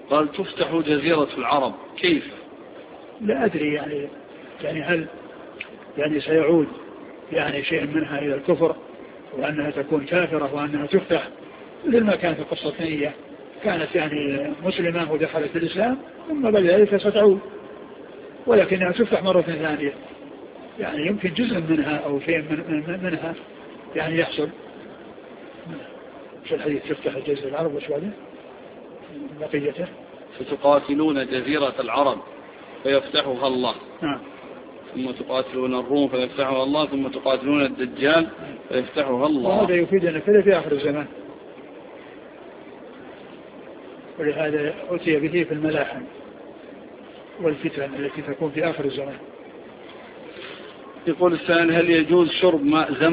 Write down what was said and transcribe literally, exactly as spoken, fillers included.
قال تفتح جزيرة العرب كيف؟ لا أدري يعني يعني هل يعني سيعود يعني شيء منها إلى الكفر وأنها تكون كافرة وأنها تفتح مثل ما كانت القصة الثانية، كانت يعني مسلمة ودخلت في الإسلام ثم بعد ذلك ستعود، ولكنها تفتح مرة ثانية، يعني يمكن جزء منها أو شيء من منها يعني يحصل. في الحديث تفتح الجزيرة العرب وش بعده بقيته؟ فتقاتلون جزيرة العرب فيفتحها الله. نعم. ثم تقاتلون الروم فيفتحها الله. ثم تقاتلون الدجال فيفتحها الله. وهذا يفيد أن كذا في آخر الزمان، ولهذا أتي به في الملاحم والفتن التي تكون في آخر الزمان. يقول السائل هل يجوز شرب ماء زمزم